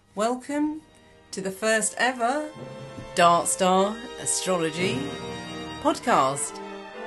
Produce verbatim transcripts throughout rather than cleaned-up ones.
Welcome to the first ever Dark Star Astrology podcast.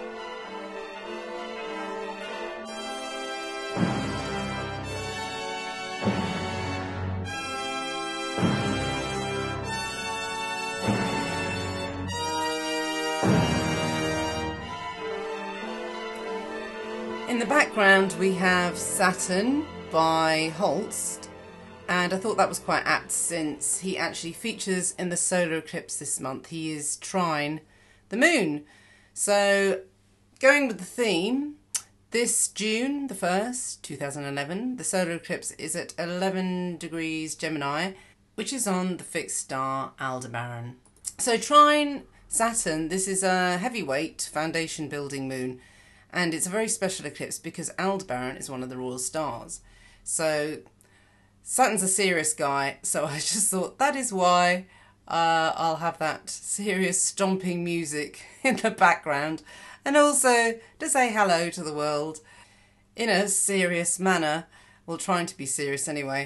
In the background we have Saturn by Holst, and I thought that was quite apt since he actually features in the solar eclipse this month. He is trine the moon. So going with the theme, this June the first, two thousand eleven, the solar eclipse is at eleven degrees Gemini, which is on the fixed star Aldebaran. So trine Saturn, this is a heavyweight foundation building moon. And it's a very special eclipse because Aldebaran is one of the royal stars. So Saturn's a serious guy, so I just thought that is why uh, I'll have that serious stomping music in the background. And also to say hello to the world in a serious manner. Well, trying to be serious anyway.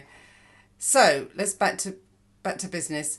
So let's back to back to business.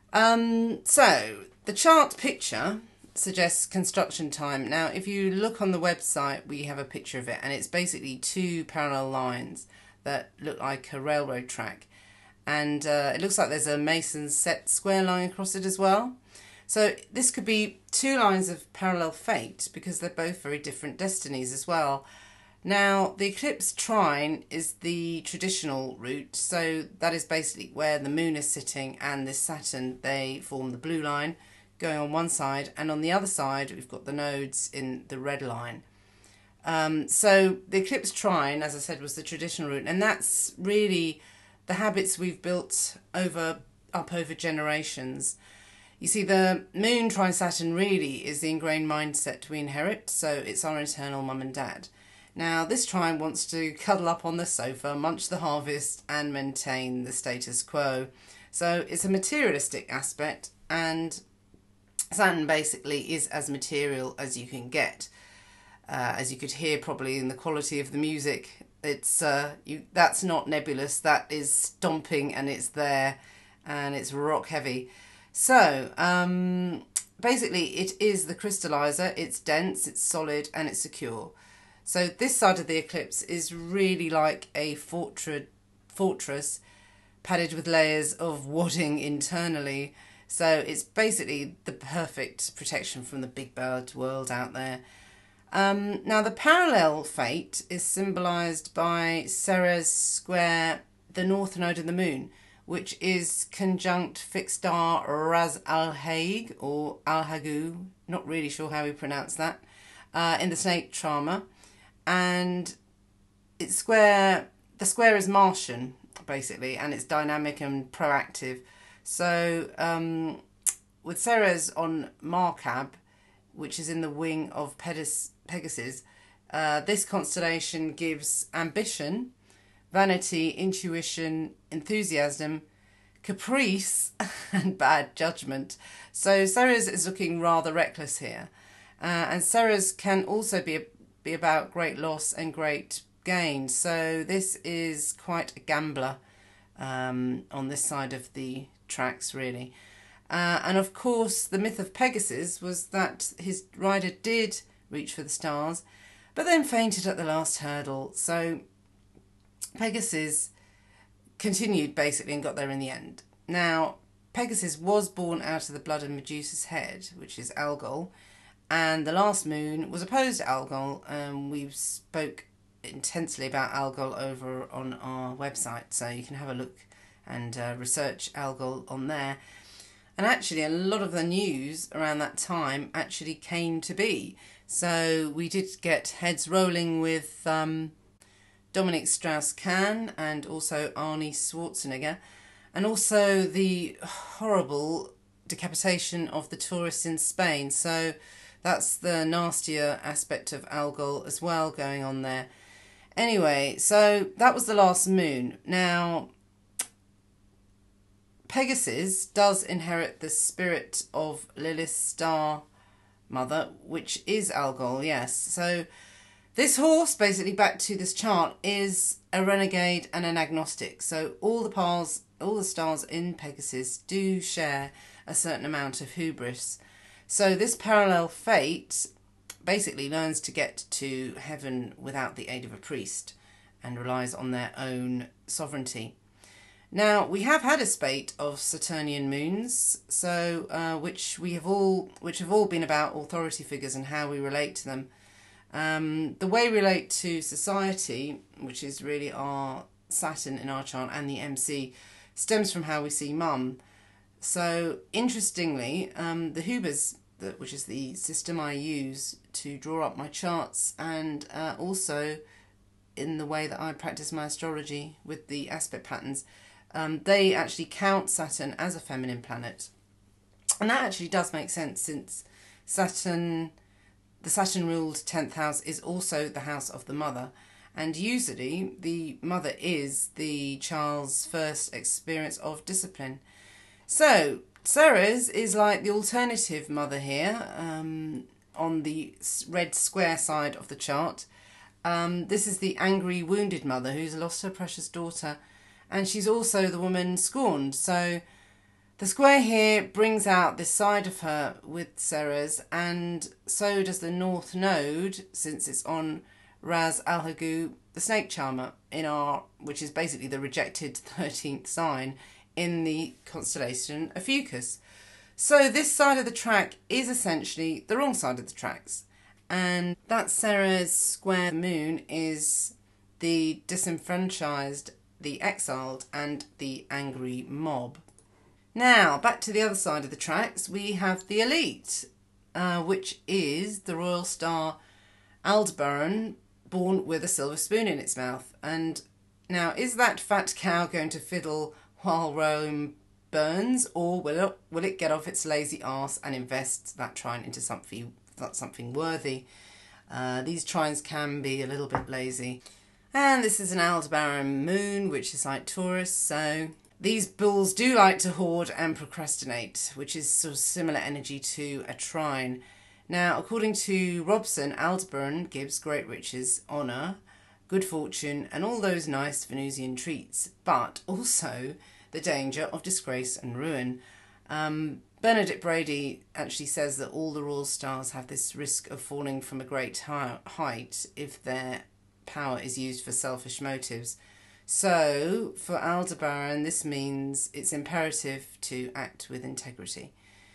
Um, so the chart picture suggests construction time. Now, if you look on the website, we have a picture of it, and it's basically two parallel lines that look like a railroad track. And uh, it looks like there's a mason's set square line across it as well. So this could be two lines of parallel fate because they're both very different destinies as well. Now, the eclipse trine is the traditional route. So that is basically where the moon is sitting and this Saturn, they form the blue line going on one side, and on the other side we've got the nodes in the red line. Um, so the eclipse trine, as I said, was the traditional route, and that's really the habits we've built over up over generations. You see, the moon trine Saturn really is the ingrained mindset we inherit, so it's our eternal mum and dad. Now, this trine wants to cuddle up on the sofa, munch the harvest, and maintain the status quo. So it's a materialistic aspect, and Saturn basically is as material as you can get. Uh, as you could hear probably in the quality of the music, it's uh, you. That's not nebulous, that is stomping, and it's there, and it's rock heavy. So um, basically it is the crystallizer, it's dense, it's solid, and it's secure. So this side of the eclipse is really like a fortress, fortress padded with layers of wadding internally. So it's basically the perfect protection from the big bad world out there. Um, now, the parallel fate is symbolised by Ceres square, the north node of the moon, which is conjunct fixed star Ras Al Haig, or Al Hagu, not really sure how we pronounce that, uh, in the snake charmer. And it's square, the square is Martian, basically, and it's dynamic and proactive. So um, with Ceres on Markab, which is in the wing of Pedis, Pegasus, uh, this constellation gives ambition, vanity, intuition, enthusiasm, caprice, and bad judgment. So Ceres is looking rather reckless here. Uh, and Ceres can also be, be about great loss and great gain. So this is quite a gambler um, on this side of the tracks, really. Uh, and of course the myth of Pegasus was that his rider did reach for the stars but then fainted at the last hurdle, so Pegasus continued basically and got there in the end. Now, Pegasus was born out of the blood of Medusa's head, which is Algol, and the last moon was opposed to Algol, and we've spoke intensely about Algol over on our website, so you can have a look and uh, research Algol on there. And actually a lot of the news around that time actually came to be. So we did get heads rolling with um, Dominic Strauss-Kahn and also Arnie Schwarzenegger, and also the horrible decapitation of the tourists in Spain. So that's the nastier aspect of Algol as well going on there. Anyway, so that was the last moon. Now, Pegasus does inherit the spirit of Lilith's star mother, which is Algol, yes. So This horse, basically back to this chart, is a renegade and an agnostic. So all the pars, all the stars in Pegasus do share a certain amount of hubris. So this parallel fate basically learns to get to heaven without the aid of a priest and relies on their own sovereignty. Now, we have had a spate of Saturnian moons, so uh, which we have all, which have all been about authority figures and how we relate to them. Um, the way we relate to society, which is really our Saturn in our chart and the M C, stems from how we see mum. So, interestingly, um, the Hubers, which is the system I use to draw up my charts, and uh, also in the way that I practice my astrology with the aspect patterns, um, they actually count Saturn as a feminine planet. And that actually does make sense, since Saturn, the Saturn-ruled tenth house is also the house of the mother. And usually the mother is the child's first experience of discipline. So Ceres is like the alternative mother here, um, on the red square side of the chart. Um, this is the angry, wounded mother who's lost her precious daughter, and she's also the woman scorned. So the square here brings out this side of her with Ceres, and so does the North Node, since it's on Ras Al Hagu, the snake charmer, in our, which is basically the rejected thirteenth sign in the constellation Ophiuchus. So this side of the track is essentially the wrong side of the tracks. And that Ceres square moon is the disenfranchised, the exiled, and the angry mob. Now, back to the other side of the tracks, we have the elite, uh, which is the royal star Aldebaran, born with a silver spoon in its mouth. And now, is that fat cow going to fiddle while Rome burns, or will it, will it get off its lazy arse and invest that trine into something that's something worthy? Uh, these trines can be a little bit lazy. And this is an Aldebaran moon, which is like Taurus, so these bulls do like to hoard and procrastinate, which is sort of similar energy to a trine. Now, according to Robson, Aldebaran gives great riches, honour, good fortune, and all those nice Venusian treats, but also the danger of disgrace and ruin. Um, Bernadette Brady actually says that all the royal stars have this risk of falling from a great height if their power is used for selfish motives. So, for Aldebaran, this means it's imperative to act with integrity.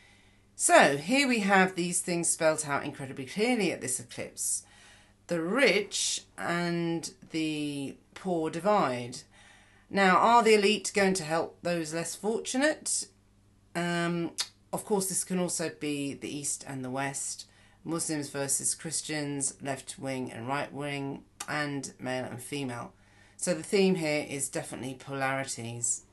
So, here we have these things spelled out incredibly clearly at this eclipse. The rich and the poor divide. Now, are the elite going to help those less fortunate? Um, of course, this can also be the East and the West, Muslims versus Christians, left wing and right wing, and male and female. So the theme here is definitely polarities.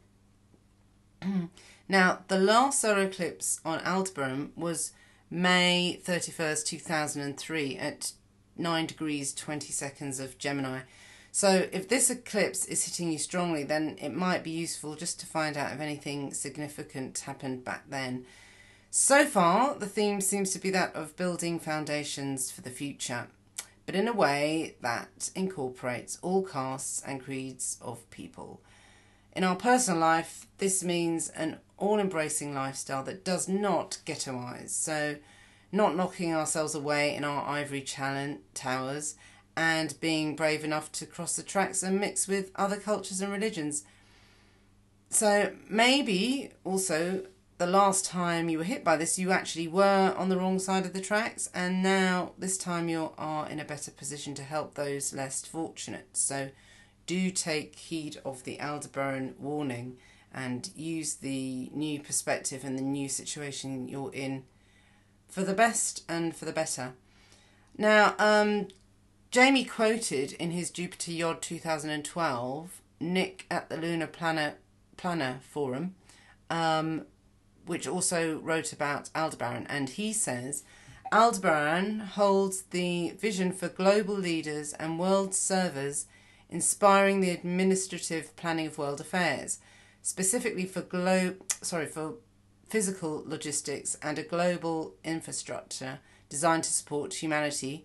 Now, the last solar eclipse on Aldebaran was May thirty-first, two thousand three at nine degrees twenty seconds of Gemini. So if this eclipse is hitting you strongly, then it might be useful just to find out if anything significant happened back then. So far, the theme seems to be that of building foundations for the future, but in a way that incorporates all castes and creeds of people. In our personal life, this means an all-embracing lifestyle that does not ghettoise, so not locking ourselves away in our ivory towers, and being brave enough to cross the tracks and mix with other cultures and religions. So maybe also the last time you were hit by this, you actually were on the wrong side of the tracks, and now this time you are in a better position to help those less fortunate. So do take heed of the Aldebaran warning and use the new perspective and the new situation you're in for the best and for the better. Now, um, Jamie quoted in his Jupiter Yod two thousand twelve, Nick at the Lunar Planner, Planner Forum, um, which also wrote about Aldebaran, and he says, Aldebaran holds the vision for global leaders and world servers, inspiring the administrative planning of world affairs, specifically for glo- sorry, for physical logistics and a global infrastructure designed to support humanity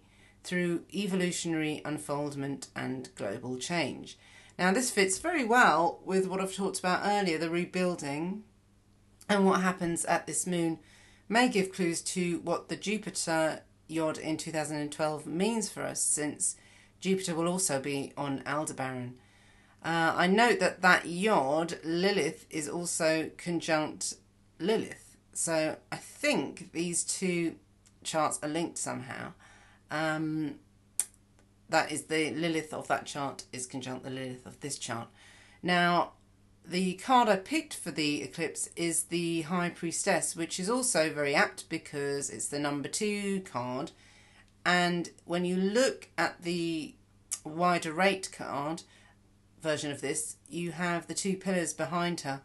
through evolutionary unfoldment and global change. Now this fits very well with what I've talked about earlier, the rebuilding, and what happens at this moon may give clues to what the Jupiter Yod in two thousand twelve means for us, since Jupiter will also be on Aldebaran. Uh, I note that that Yod, Lilith, is also conjunct Lilith. So I think these two charts are linked somehow. Um, that is, the Lilith of that chart is conjunct the Lilith of this chart. Now, the card I picked for the eclipse is the High Priestess, which is also very apt because it's the number two card. And when you look at the wider rate card version of this, you have the two pillars behind her.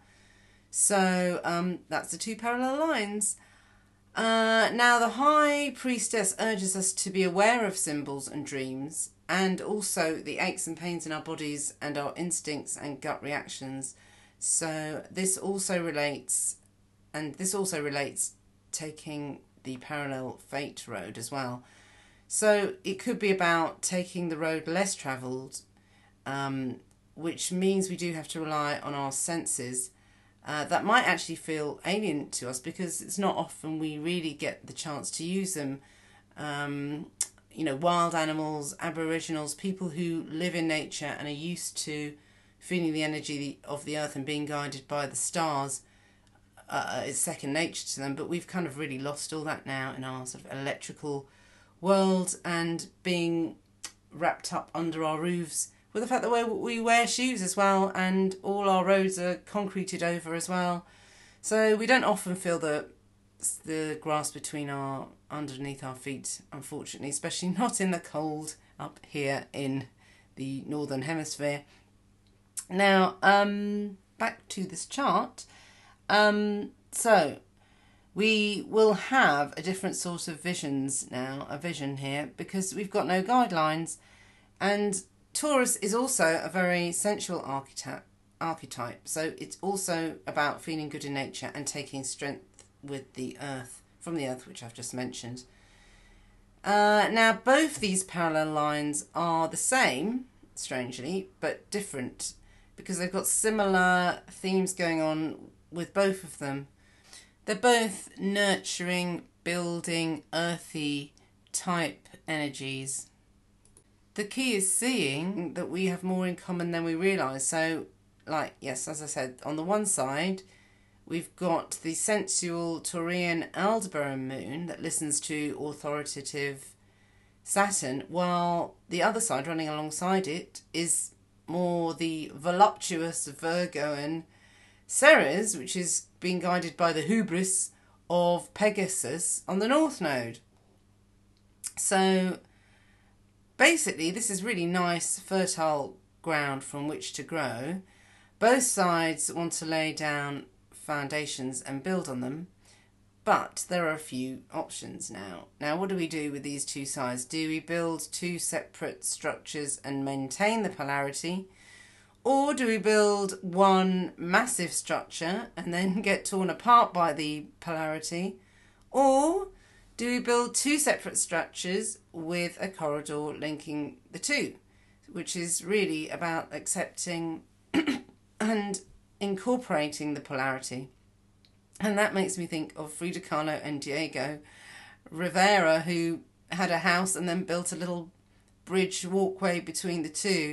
So um, that's the two parallel lines. Uh, now, the High Priestess urges us to be aware of symbols and dreams, and also the aches and pains in our bodies and our instincts and gut reactions. So this also relates, and this also relates taking the parallel fate road as well. So it could be about taking the road less travelled, um, which means we do have to rely on our senses. Uh, that might actually feel alien to us because it's not often we really get the chance to use them. Um, you know, wild animals, aboriginals, people who live in nature and are used to feeling the energy of the earth and being guided by the stars, uh, is second nature to them. But we've kind of really lost all that now in our sort of electrical world and being wrapped up under our roofs with the fact that we wear shoes as well, and all our roads are concreted over as well. So we don't often feel the the grass between our underneath our feet, unfortunately, especially not in the cold up here in the northern hemisphere. Now, um, back to this chart. Um, so we will have a different sort of visions now, a vision here, because we've got no guidelines, and Taurus is also a very sensual archetype, archetype, so it's also about feeling good in nature and taking strength with the earth, from the earth, which I've just mentioned. Uh, now, both these parallel lines are the same, strangely, but different, because they've got similar themes going on with both of them. They're both nurturing, building, earthy type energies. The key is seeing that we have more in common than we realise. So, like, yes, as I said, on the one side, we've got the sensual Taurian Aldebaran moon that listens to authoritative Saturn, while the other side, running alongside it, is more the voluptuous Virgoan Ceres, which is being guided by the hubris of Pegasus on the North Node. So basically, this is really nice, fertile ground from which to grow. Both sides want to lay down foundations and build on them, but there are a few options now. Now, what do we do with these two sides? Do we build two separate structures and maintain the polarity? Or do we build one massive structure and then get torn apart by the polarity? Or do we build two separate structures with a corridor linking the two, which is really about accepting and incorporating the polarity? And that makes me think of Frida Kahlo and Diego Rivera, who had a house and then built a little bridge walkway between the two.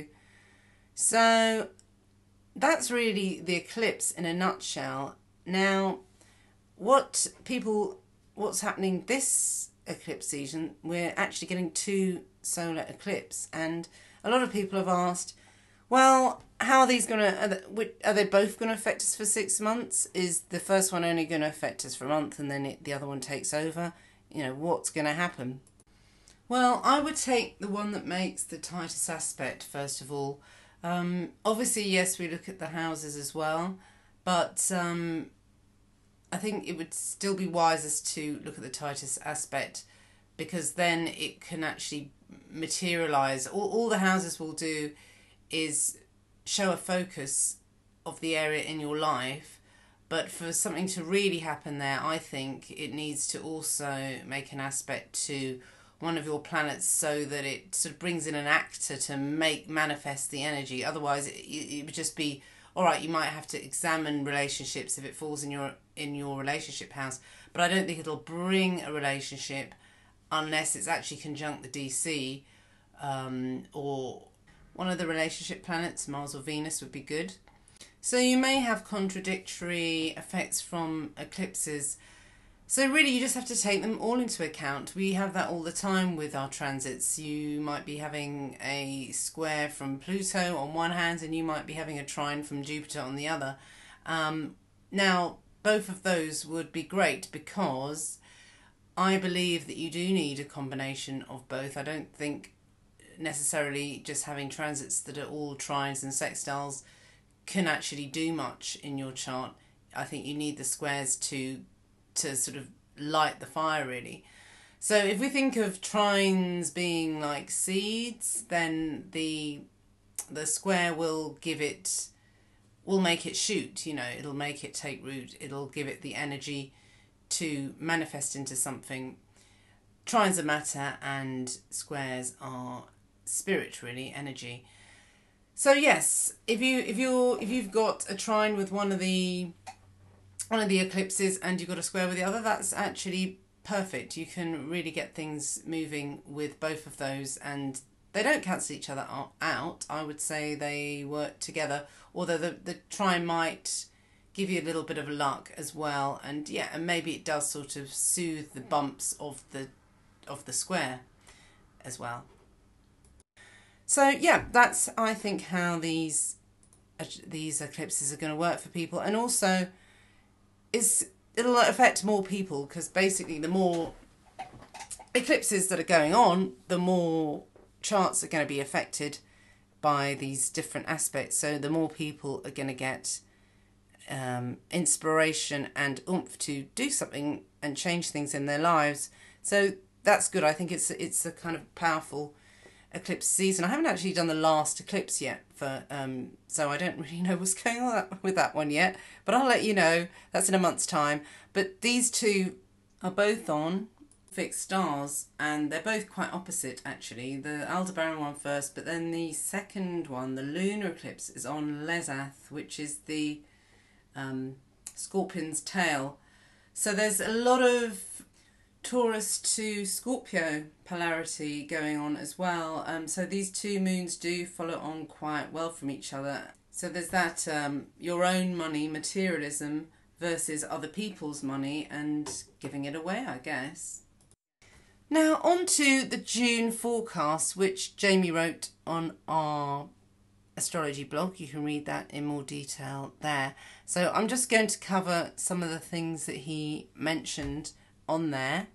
So that's really the eclipse in a nutshell. Now, what people, what's happening this eclipse season, we're actually getting two solar eclipses, and a lot of people have asked, well, how are these going to, are they both going to affect us for six months? Is the first one only going to affect us for a month and then it, the other one takes over? You know, what's going to happen? Well, I would take the one that makes the tightest aspect, first of all. Um, obviously, yes, we look at the houses as well, but um, I think it would still be wisest to look at the tightest aspect, because then it can actually materialise. All, all the houses will do is show a focus of the area in your life, but for something to really happen there, I think it needs to also make an aspect to one of your planets so that it sort of brings in an actor to make manifest the energy. Otherwise, it, it would just be, all right, you might have to examine relationships if it falls in your in your relationship house. But I don't think it'll bring a relationship unless it's actually conjunct the D C, um, or one of the relationship planets, Mars or Venus, would be good. So you may have contradictory effects from eclipses. So really you just have to take them all into account. We have that all the time with our transits. You might be having a square from Pluto on one hand and you might be having a trine from Jupiter on the other. Um, now, both of those would be great because I believe that you do need a combination of both. I don't think necessarily just having transits that are all trines and sextiles can actually do much in your chart. I think you need the squares to to sort of light the fire, really. So if we think of trines being like seeds, then the the square will give it, will make it shoot, you know, it'll make it take root, it'll give it the energy to manifest into something. Trines are matter and squares are spirit, really, energy. So yes, if you if you're if you've got a trine with one of the one of the eclipses and you've got a square with the other, that's actually perfect. You can really get things moving with both of those, and they don't cancel each other out. I would say they work together, although the, the trine might give you a little bit of luck as well, and yeah, and maybe it does sort of soothe the bumps of the of the square as well. So yeah, that's, I think, how these uh, these eclipses are going to work for people, and also is it'll affect more people because basically the more eclipses that are going on, the more charts are going to be affected by these different aspects. So the more people are going to get um, inspiration and oomph to do something and change things in their lives. So that's good. I think it's it's a kind of powerful eclipse season. I haven't actually done the last eclipse yet, for um so I don't really know what's going on with that one yet, but I'll let you know. That's in a month's time. But these two are both on fixed stars and they're both quite opposite, actually. The Aldebaran one first, but then the second one, the lunar eclipse, is on Lesath, which is the um Scorpion's tail. So there's a lot of Taurus to Scorpio polarity going on as well. Um, so these two moons do follow on quite well from each other. So there's that um, your own money, materialism, versus other people's money and giving it away, I guess. Now on to the June forecast, which Jamie wrote on our astrology blog. You can read that in more detail there. So I'm just going to cover some of the things that he mentioned on there.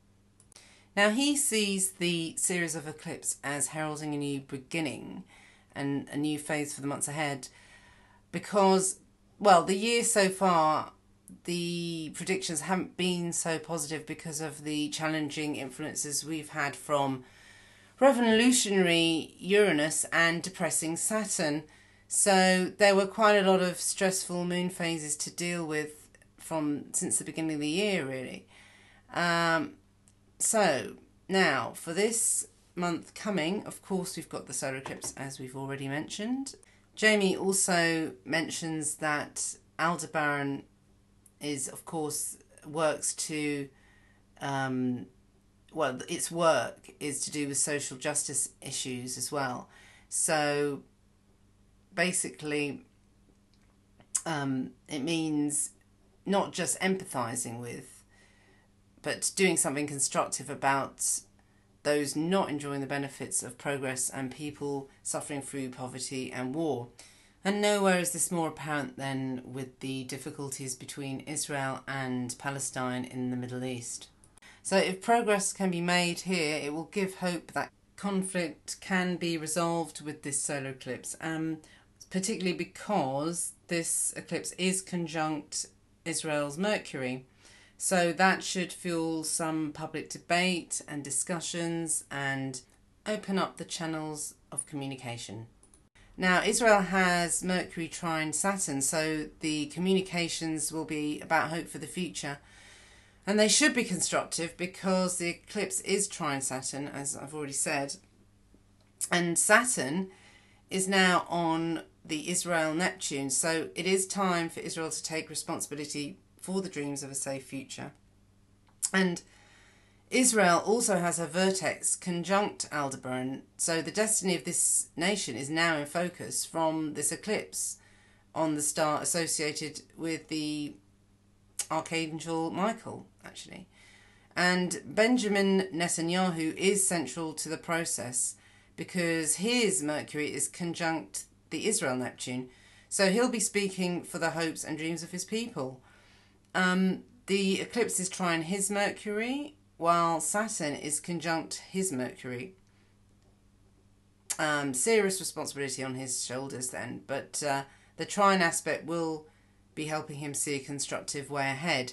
Now he sees the series of eclipses as heralding a new beginning and a new phase for the months ahead because, well, the year so far, the predictions haven't been so positive because of the challenging influences we've had from revolutionary Uranus and depressing Saturn. So there were quite a lot of stressful moon phases to deal with from since the beginning of the year, really. Um, so now for this month coming, of course, we've got the solar eclipse, as we've already mentioned. Jamie also mentions that Aldebaran is, of course, works to, um, well, its work is to do with social justice issues as well. So basically, um, it means not just empathising with, but doing something constructive about those not enjoying the benefits of progress and people suffering through poverty and war. And nowhere is this more apparent than with the difficulties between Israel and Palestine in the Middle East. So if progress can be made here, it will give hope that conflict can be resolved with this solar eclipse, um, particularly because this eclipse is conjunct Israel's Mercury. So that should fuel some public debate and discussions and open up the channels of communication. Now, Israel has Mercury trine Saturn, so the communications will be about hope for the future. And they should be constructive because the eclipse is trine Saturn, as I've already said. And Saturn is now on the Israel Neptune. So it is time for Israel to take responsibility for the dreams of a safe future. And Israel also has a vertex conjunct Aldebaran. So the destiny of this nation is now in focus from this eclipse on the star associated with the Archangel Michael, actually. And Benjamin Netanyahu is central to the process because his Mercury is conjunct the Israel Neptune. So he'll be speaking for the hopes and dreams of his people. Um, the eclipse is trine his Mercury, while Saturn is conjunct his Mercury. Um, serious responsibility on his shoulders then, but uh, the trine aspect will be helping him see a constructive way ahead.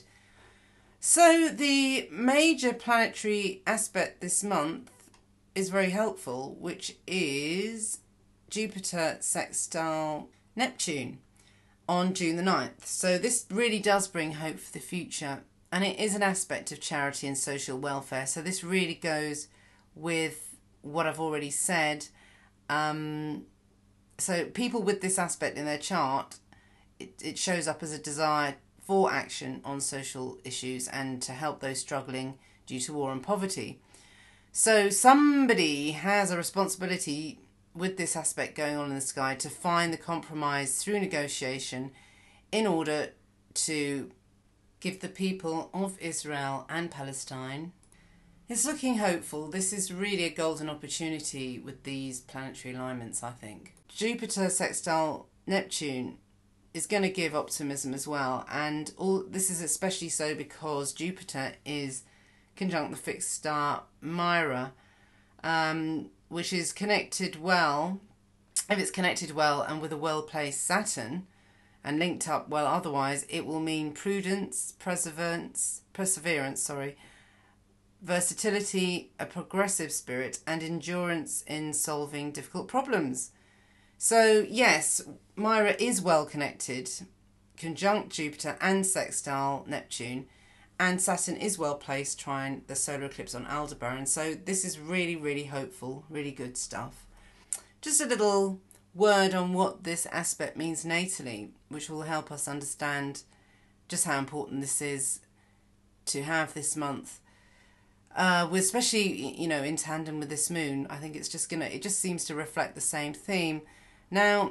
So the major planetary aspect this month is very helpful, which is Jupiter sextile Neptune on June the ninth. So this really does bring hope for the future, and it is an aspect of charity and social welfare. So this really goes with what I've already said. Um, so people with this aspect in their chart, It, it shows up as a desire for action on social issues and to help those struggling due to war and poverty. So somebody has a responsibility with this aspect going on in the sky to find the compromise through negotiation in order to give the people of Israel and Palestine. It's looking hopeful. This is really a golden opportunity with these planetary alignments, I think. Jupiter sextile Neptune is going to give optimism as well, and all this is especially so because Jupiter is conjunct the fixed star Mira, um, which is connected well, if it's connected well and with a well-placed Saturn and linked up well otherwise, it will mean prudence, perseverance, perseverance, sorry, versatility, a progressive spirit, and endurance in solving difficult problems. So yes, Mira is well connected, conjunct Jupiter and sextile Neptune, and Saturn is well placed trine the solar eclipse on Aldebaran. So this is really, really hopeful, really good stuff. Just a little word on what this aspect means natally, which will help us understand just how important this is to have this month. Uh, with especially, you know, in tandem with this moon, I think it's just gonna, it just seems to reflect the same theme. Now,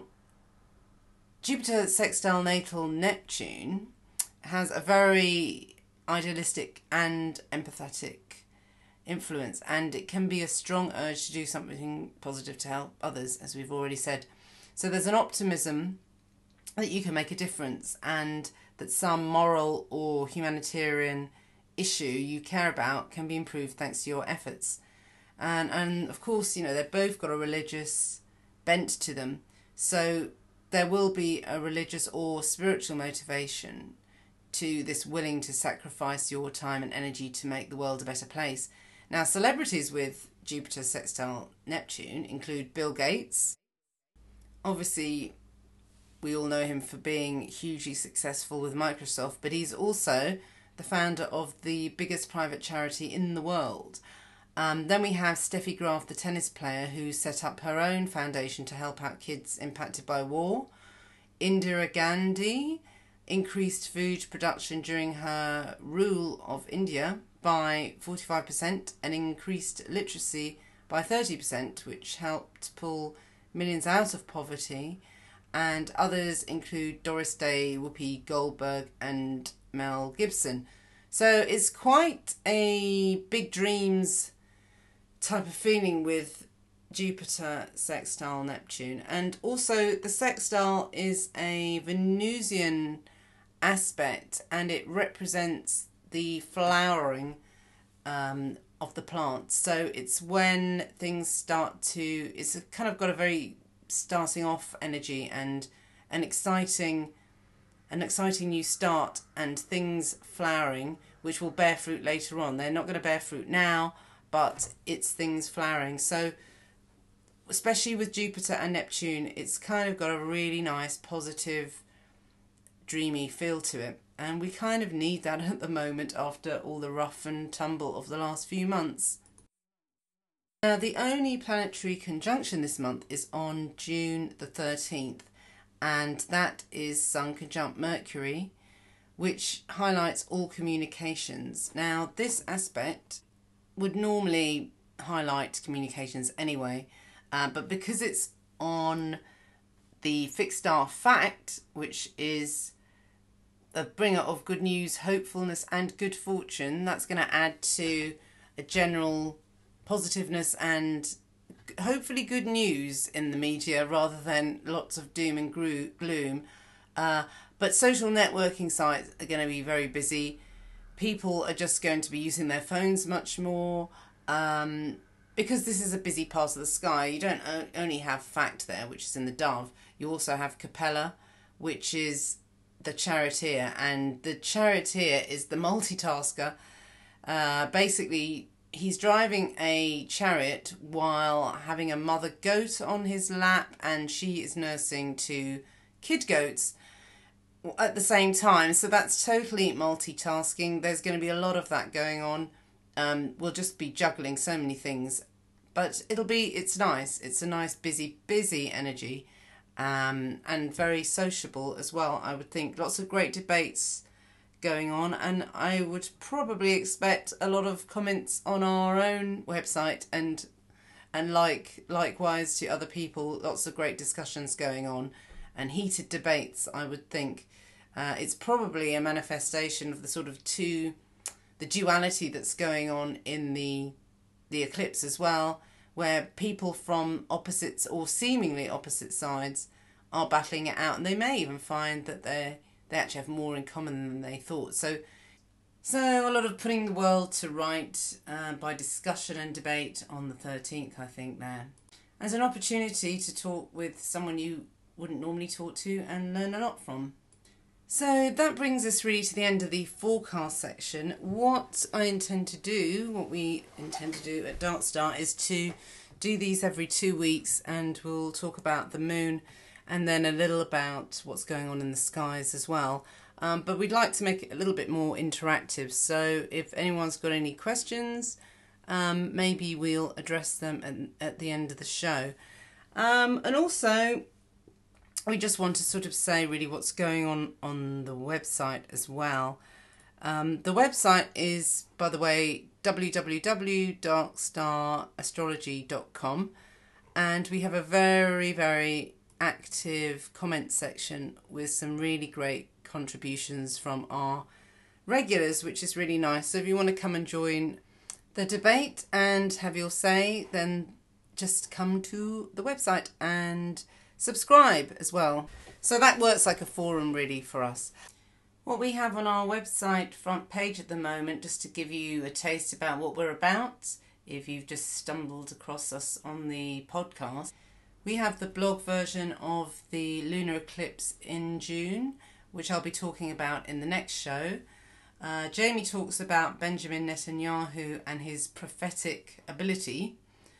Jupiter sextile natal Neptune has a very idealistic and empathetic influence, and it can be a strong urge to do something positive to help others, as we've already said. So there's an optimism that you can make a difference and that some moral or humanitarian issue you care about can be improved thanks to your efforts. And, and of course, you know, they've both got a religious bent to them. So there will be a religious or spiritual motivation to this willing to sacrifice your time and energy to make the world a better place. Now, celebrities with Jupiter sextile Neptune include Bill Gates. Obviously, we all know him for being hugely successful with Microsoft, but he's also the founder of the biggest private charity in the world. Um, then we have Steffi Graf, the tennis player, who set up her own foundation to help out kids impacted by war. Indira Gandhi increased food production during her rule of India by forty-five percent and increased literacy by thirty percent, which helped pull millions out of poverty. And others include Doris Day, Whoopi Goldberg and Mel Gibson. So it's quite a big dreams type of feeling with Jupiter sextile Neptune. And also the sextile is a Venusian aspect, and it represents the flowering um, of the plant. So it's when things start to, it's kind of got a very starting off energy and an exciting an exciting new start and things flowering which will bear fruit later on. They're not going to bear fruit now, but it's things flowering. So especially with Jupiter and Neptune, it's kind of got a really nice positive dreamy feel to it. And we kind of need that at the moment after all the rough and tumble of the last few months. Now, the only planetary conjunction this month is on June the thirteenth, and that is Sun conjunct Mercury, which highlights all communications. Now, this aspect would normally highlight communications anyway, uh, but because it's on the fixed star Fact, which is the bringer of good news, hopefulness and good fortune, that's going to add to a general positiveness and hopefully good news in the media rather than lots of doom and gloom. Uh, but social networking sites are going to be very busy. People are just going to be using their phones much more um, because this is a busy part of the sky. You don't only have Fact there, which is in the Dove. You also have Capella, which is the Charioteer, and the Charioteer is the multitasker. Uh, basically, he's driving a chariot while having a mother goat on his lap, and she is nursing two kid goats at the same time. So that's totally multitasking. There's going to be a lot of that going on. Um, we'll just be juggling so many things, but it'll be, it's nice. It's a nice, busy, busy energy. Um, and very sociable as well, I would think. Lots of great debates going on, and I would probably expect a lot of comments on our own website and and like likewise to other people. Lots of great discussions going on and heated debates, I would think. Uh, it's probably a manifestation of the sort of two, the duality that's going on in the the eclipse as well, where people from opposites or seemingly opposite sides are battling it out, and they may even find that they they actually have more in common than they thought. So, so a lot of putting the world to right uh, by discussion and debate on the thirteenth, I think, there. As an opportunity to talk with someone you wouldn't normally talk to and learn a lot from. So that brings us really to the end of the forecast section. What I intend to do, what we intend to do at Dark Star, is to do these every two weeks, and we'll talk about the moon and then a little about what's going on in the skies as well. Um, but we'd like to make it a little bit more interactive. So if anyone's got any questions, um, maybe we'll address them at, at the end of the show. Um, and also, we just want to sort of say really what's going on on the website as well. Um, the website is, by the way, w w w dot dark star astrology dot com, and we have a very, very active comment section with some really great contributions from our regulars, which is really nice. So if you want to come and join the debate and have your say, then just come to the website and subscribe as well. So that works like a forum really for us. What we have on our website front page at the moment, just to give you a taste about what we're about, if you've just stumbled across us on the podcast, we have the blog version of the lunar eclipse in June, which I'll be talking about in the next show. Uh, Jamie talks about Benjamin Netanyahu and his prophetic ability,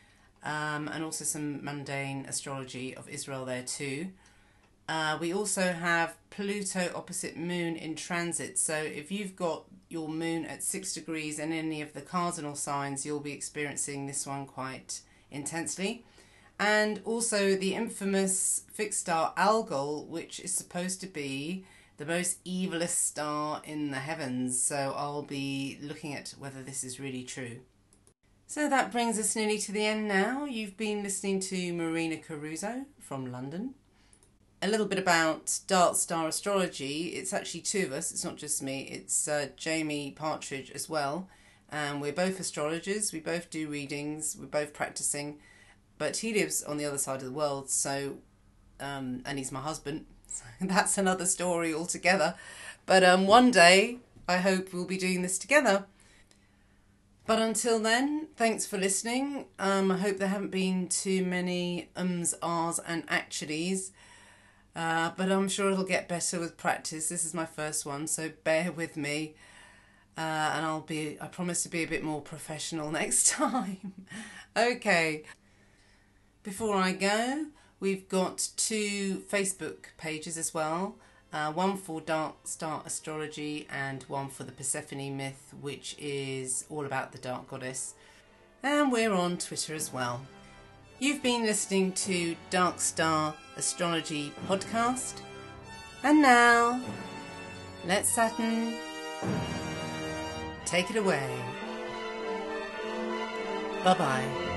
um, and also some mundane astrology of Israel there too. Uh, we also have Pluto opposite Moon in transit. So if you've got your Moon at six degrees in any of the cardinal signs, you'll be experiencing this one quite intensely. And also the infamous fixed star Algol, which is supposed to be the most evilest star in the heavens. So I'll be looking at whether this is really true. So that brings us nearly to the end now. You've been listening to Marina Caruso from London. A little bit about Dark Star Astrology. It's actually two of us, it's not just me, it's uh, Jamie Partridge as well. And we're both astrologers, we both do readings, we're both practicing, but he lives on the other side of the world, so, um, and he's my husband, so that's another story altogether. But um, one day, I hope we'll be doing this together. But until then, thanks for listening. Um, I hope there haven't been too many ums, ahs and actuallys. Uh, but I'm sure it'll get better with practice. This is my first one, so bear with me. Uh, and I'll be, I promise to be a bit more professional next time. Okay. Before I go, we've got two Facebook pages as well. Uh, one for Dark Star Astrology and one for the Persephone myth, which is all about the Dark Goddess. And we're on Twitter as well. You've been listening to Dark Star Astrology podcast. And now, let Saturn take it away. Bye-bye.